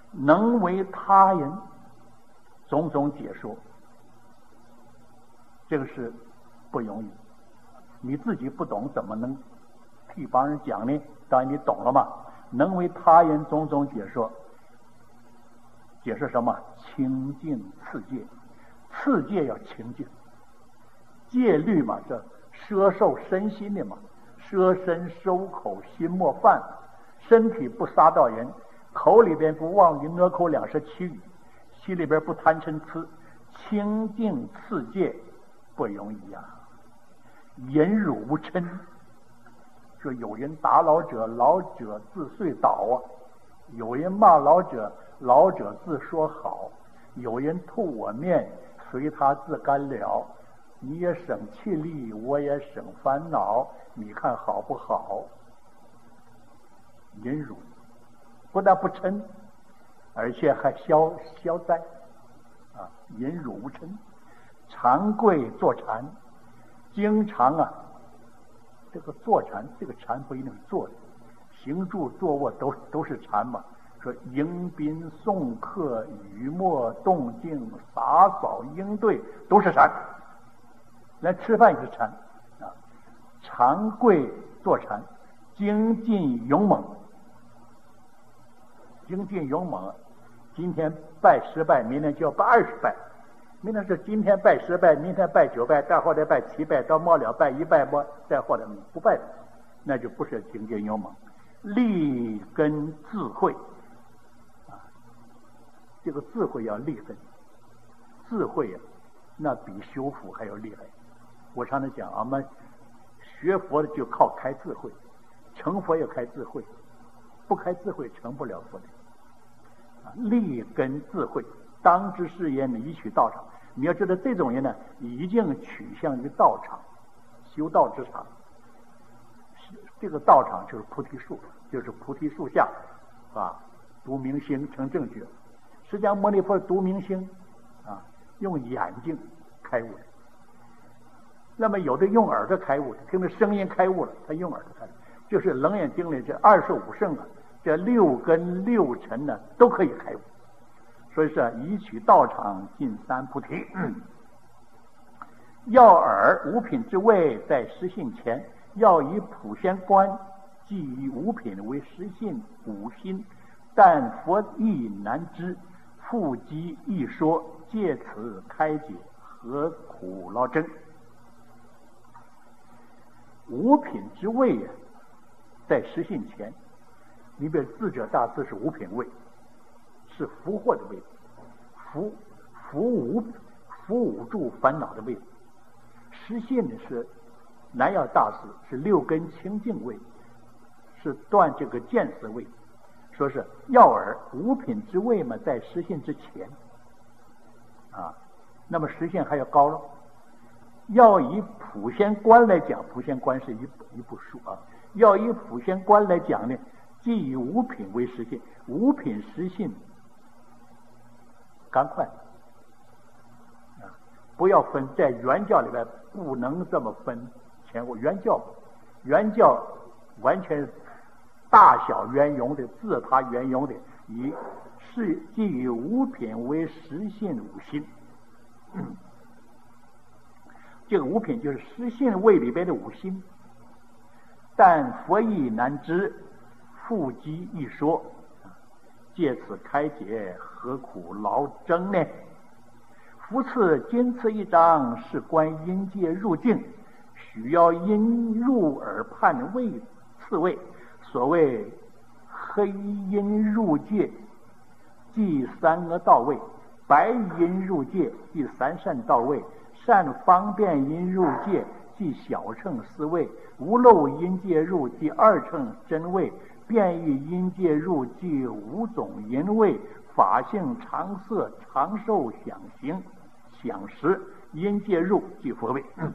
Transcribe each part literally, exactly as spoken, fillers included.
能为他人种种解说，这个是不容易。你自己不懂，怎么能替帮人讲呢？当然你懂了嘛。能为他人种种解说，解释什么？清净次戒，次戒要清净。戒律嘛，这摄受身心的嘛，摄身收口，心莫犯，身体不杀到人，口里边不妄语恶口两舌绮语，心里边不贪嗔痴，清净次戒不容易呀、啊。忍辱无嗔，说有人打老者，老者自遂倒啊；有人骂老者，老者自说好；有人吐我面，随他自干了。你也省气力，我也省烦恼，你看好不好？忍辱，不但不嗔，而且还消消灾啊！忍辱无嗔，常跪坐禅，经常啊，这个坐禅，这个禅不一定坐的，行住坐卧都都是禅嘛。说迎宾送客、语默动静、洒扫应对都是禅。来吃饭也是禅啊，常跪坐禅，精进勇猛，精进勇猛。今天拜十拜，明天就要拜二十拜。明天是今天拜十拜，明天拜九拜，再后来拜七拜，到末了拜一拜末，再后来不拜，那就不是精进勇猛。立根智慧啊，这个智慧要立根，智慧啊，那比修福还要厉害。我常常讲，俺们学佛的就靠开智慧，成佛也开智慧，不开智慧成不了佛的。啊，立根智慧，当知是言以取道场。你要知道，这种人呢，已经取向于道场，修道之场。这个道场就是菩提树，就是菩提树下啊，读明星成正觉。释迦牟尼佛读明星啊，用眼睛开悟的。那么有的用耳朵开悟的，听着声音开悟了，他用耳朵开悟，就是《楞严经》里这二十五圣啊，这六根六尘呢都可以开悟。所以说，以取道场进三菩提。嗯、要尔五品之位在实性前，要以普贤观，即以五品为实性五心，但佛亦难知，复机一说，借此开解，何苦劳真？五品之位啊，在实性前，你比如智者大师是五品位，是福祸的位，福福无福无助烦恼的位。实性呢是南药大师是六根清净位，是断这个见思位。说是要尔五品之位嘛，在实性之前啊，那么实性还要高了。要以普贤观来讲，普贤观是一一部书啊。要以普贤观来讲呢，即以五品为实性，五品实性赶快啊，不要分，在原教里边不能这么分前后。原教原教完全大小圆融的，自他圆融的，以是即以五品为实性五心。嗯这个五品就是实性位里边的五心，但佛亦难知，复机一说，借此开解，何苦劳争呢？夫次今次一章是观阴界入境，许要因入而判位次位。所谓黑阴入界，即三恶道位；白阴入界，即三善道位。善方便因入界，即小乘四位；无漏因界入，即二乘真位；变异因界入，即五种因位；法性常色、常受、想行、想识因界入，即佛位。嗯、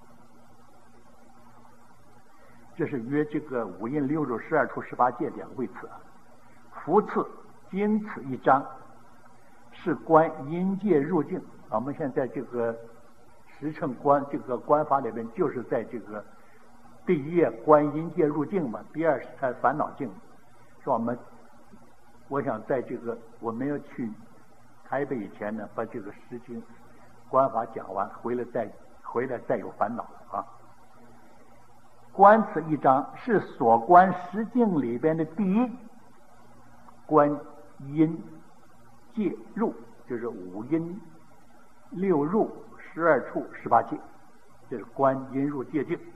这是约这个五阴六入、十二处、十八界两位次啊。福次今此一章是观阴界入境。我们现在这个十乘观这个观法里面，就是在这个第一页观阴界入境嘛，第二是看烦恼境，说我们我想在这个我没有去台北以前呢，把这个诗经观法讲完，回来再回来再有烦恼啊。观此一章是所观诗经里边的第一，观音戒入，就是五音六入十二处十八界，这是观音入戒境。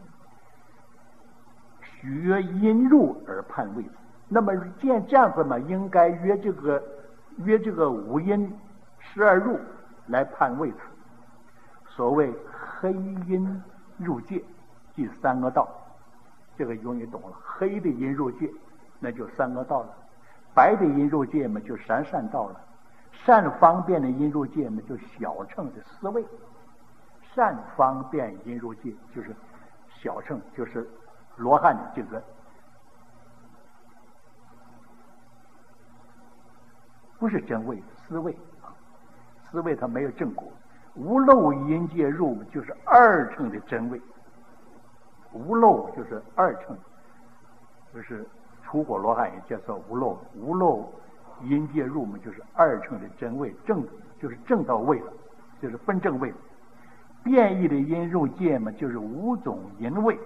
许曰音入而判位子，那么既然这样子嘛，应该约这个约这个五音十二入来判位子。所谓黑音入戒，即三恶道，这个容易懂了。黑的音入戒，那就三恶道了；白的音入戒嘛，就三善道了；善方便的音入戒嘛，就小乘的思维。善方便音入戒就是小乘，就是罗汉这个不是真位，思维啊，思维它没有正果。无漏音戒入就是二乘的真位，无漏就是二乘，就是出果罗汉也叫做无漏，无漏音戒入嘛，就是二乘的真位，正就是正到位了，就是分正位了。变异的音入戒嘛，就是五种音位，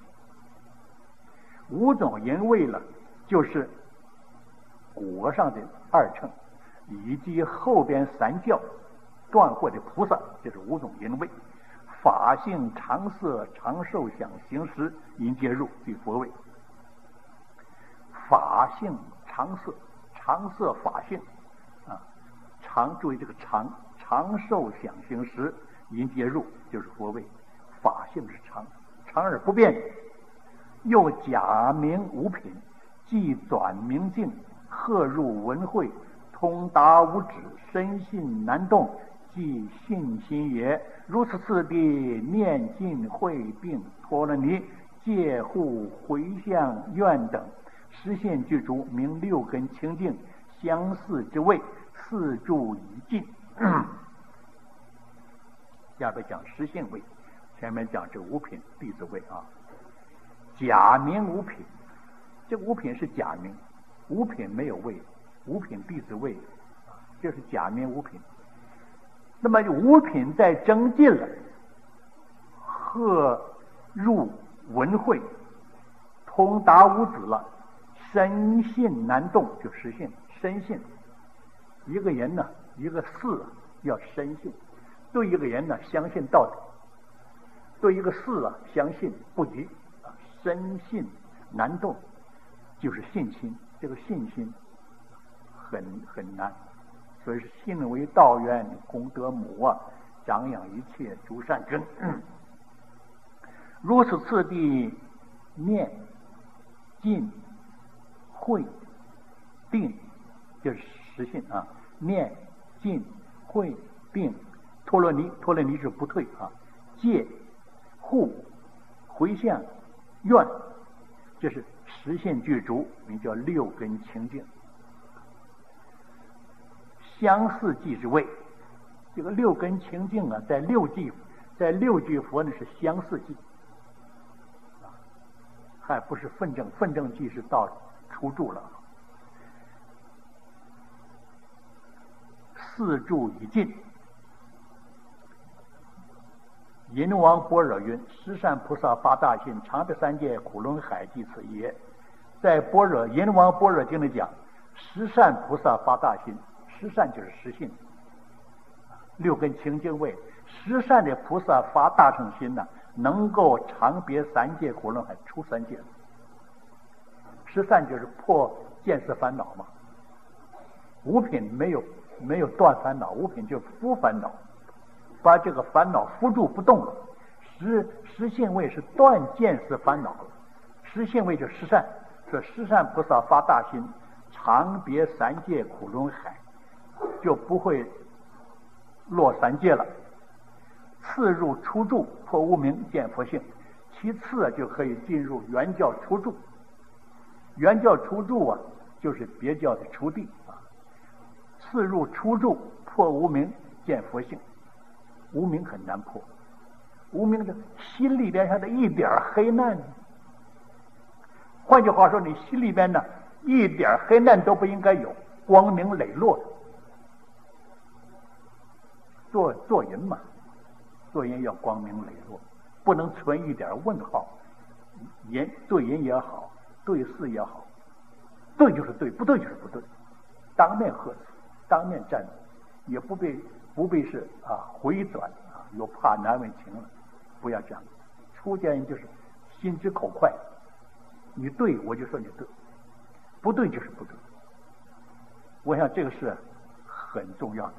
五种音位了，就是果上的二乘，以及后边三教断惑的菩萨，这是五种音位。法性常色常受想行识音戒入即佛位。法性常色，常色法性啊，常注意这个常，常受想行识音戒入就是佛位。法性是常，常而不变。又假名无品，即转明镜，鹤入文慧，通达无止，深信难动，即信心也。如此次第，念尽慧并陀罗尼戒护回向愿等实现具足，名六根清净相似之位，四柱已尽。下边讲实现位，前面讲这五品弟子位啊。假名五品，这个五品是假名，五品没有位，五品弟子位，这是假名五品。那么五品在增进了，鹤入文慧，通达无止了，深信难动，就实现深信。一个人呢，一个事要深信，对一个人呢相信到底，对一个事啊相信不疑，深信难动，就是信心。这个信心很很难，所以是信为道源，功德母啊，长养一切诸善根。嗯、如此次第，念尽慧定，就是实信啊。念尽慧定，陀罗尼，陀罗尼是不退啊。戒护回向愿，这是实现具足，名叫六根清净。相似即之位，这个六根清净啊，在六句，在六句佛呢是相似记，还不是分正，分正记是到出住了。四柱已尽。银王般若云：十善菩萨发大心，常被三界苦轮海即此也。在般若银王般若经里讲，十善菩萨发大心，十善就是十信，六根清净位。十善的菩萨发大乘心呢，能够常别三界苦轮海，出三界。十善就是破见思烦恼嘛。五品没有没有断烦恼，五品就是伏烦恼，把这个烦恼扶住不动了。十十信位是断见思烦恼了，十信位就十善，说十善菩萨发大心，常别三界苦轮海，就不会落三界了。次入初住，破无明见佛性，其次就可以进入原教初住。原教初住啊，就是别教的初地啊。次入初住，破无明见佛性。无明很难破，无明的心里边上的一点黑暗，换句话说，你心里边呢一点黑暗都不应该有，光明磊落的。做做人嘛，做人要光明磊落，不能存一点问号。人对人也好，对事也好，对就是对，不对就是不对，当面呵斥，当面站住，也不必不必是啊回转啊，又怕难为情了，不要这样。出家人就是心直口快，你对我就说你对，不对就是不对。我想这个是很重要的，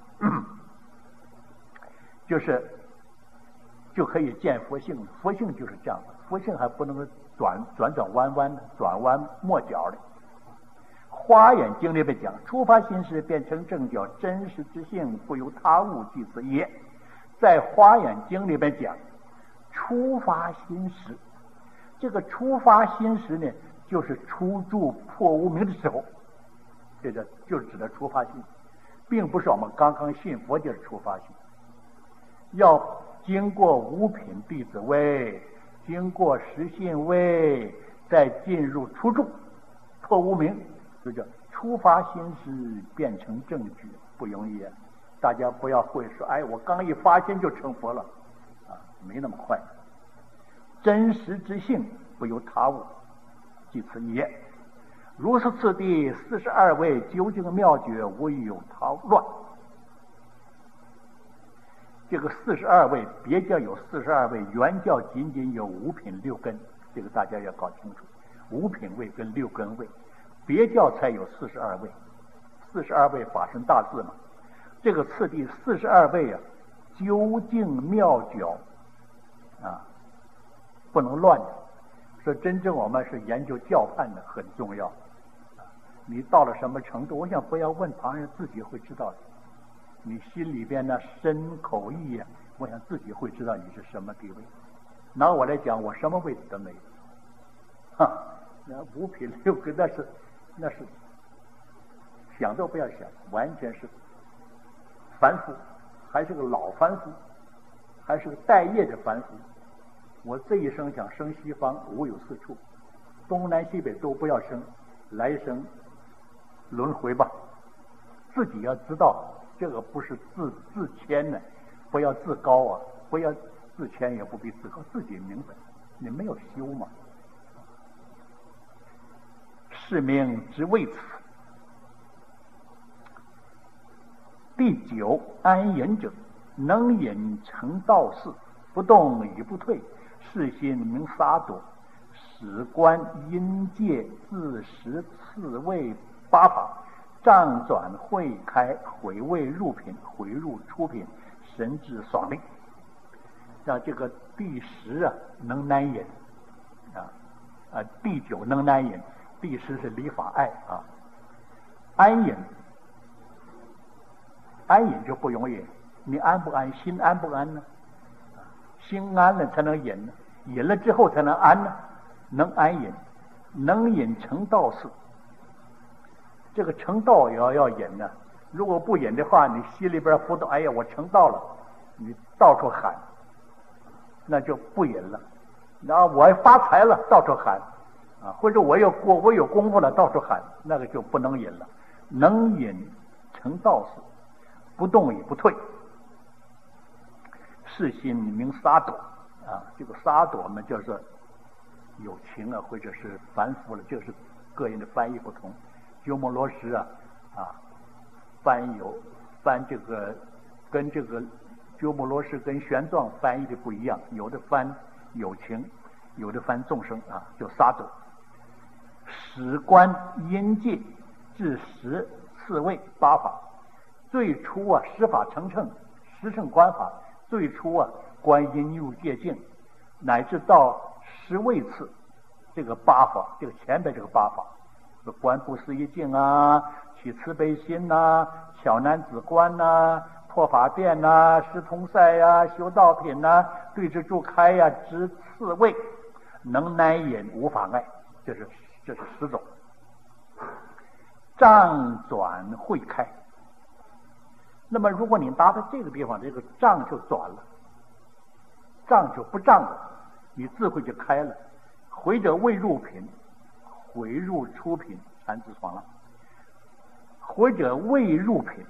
就是就可以见佛性了。佛性就是这样的，佛性还不能够转转转弯弯的，转弯抹角的。华严经里边讲，初发心时便成正觉，真实之性不由他物，即此也。在华严经里边讲，初发心时，这个初发心时呢，就是初住破无明的时候，这个就是指的初发心，并不是我们刚刚信佛就是初发心，要经过五品弟子位，经过实信位，再进入初住破无明，就叫初发心时变成正觉，不容易啊！大家不要会说，哎，我刚一发心就成佛了啊，没那么快。真实之性不由他物，即此也。如是次第，四十二位究竟妙觉，无有他乱。这个四十二位，别教有四十二位，原教仅仅有五品六根，这个大家要搞清楚。五品位跟六根位，别教才有四十二位，四十二位法身大士嘛。这个次第四十二位啊，究竟妙觉啊，不能乱的。说真正我们是研究教判的，很重要。你到了什么程度，我想不要问旁人，自己会知道的。你心里边呢身口意呀、啊，我想自己会知道你是什么地位。拿我来讲，我什么位置都没有。哈，那五品六根那是那是想都不要想，完全是凡夫，还是个老凡夫，还是个待业的凡夫。我这一生想生西方，无有是处，东南西北都不要生，来生轮回吧。自己要知道，这个不是自自谦呢，不要自高啊，不要自谦，也不必自高，自己明白，你没有修嘛。是名之谓此。第九，安隐者，能隐成道士，不动与不退，是心名洒躲，史观阴界自识次位八法，障转会开，回味入品，回入出品，神智爽利。像这个第十啊，能难隐啊啊，第九能难隐，第十是理法爱啊，安隐。安隐就不容易，你安不安？心安不安呢？心安了才能隐呢，隐了之后才能安呢。能安隐，能隐成道士。这个成道也要要隐呢，如果不隐的话，你心里边浮动，哎呀，我成道了，你到处喊，那就不隐了。然后我发财了，到处喊啊，或者我有我我有功夫了，到处喊，那个就不能隐了。能隐成道士，不动也不退，是心名洒躲啊。这个洒躲嘛，就是有情啊，或者是凡夫了，这是个人的翻译不同。鸠摩罗什啊啊，翻有翻这个跟这个鸠摩罗什跟玄奘翻译的不一样，有的翻有情，有的翻众生啊，就洒躲。史观阴界至十次位八法。最初啊，十法成乘，十乘观法，最初啊，观阴入界境，乃至到十位次，这个八法，这个前边这个八法，观不思议境啊，起慈悲心呐、啊，巧男子观呐、啊，破法殿呐、啊，识通塞呀、啊，修道品呐、啊，对治助开呀、啊，知次位，能难隐无法碍，这是这是十种。障转会开。那么如果你达到这个地方，这个障就转了，障就不障了，你智慧就开了。回者未入品，回入出品， 产自爽朗。回者未入品，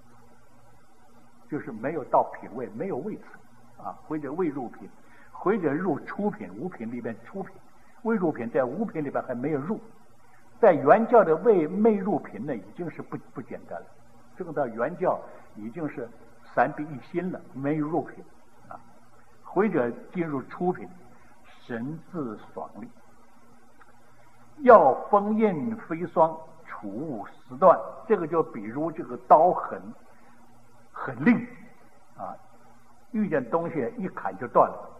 就是没有到品位，没有位次啊。回者未入品，回者入初品，五品里边初品，未入品在五品里边还没有入，在原教的未没入品呢，已经是不不简单了。证到原教已经是三必一心了，没有入品啊。回者进入初品，神自爽利，要封印飞霜，储物丝断。这个就比如这个刀很很利啊，遇见东西一砍就断了。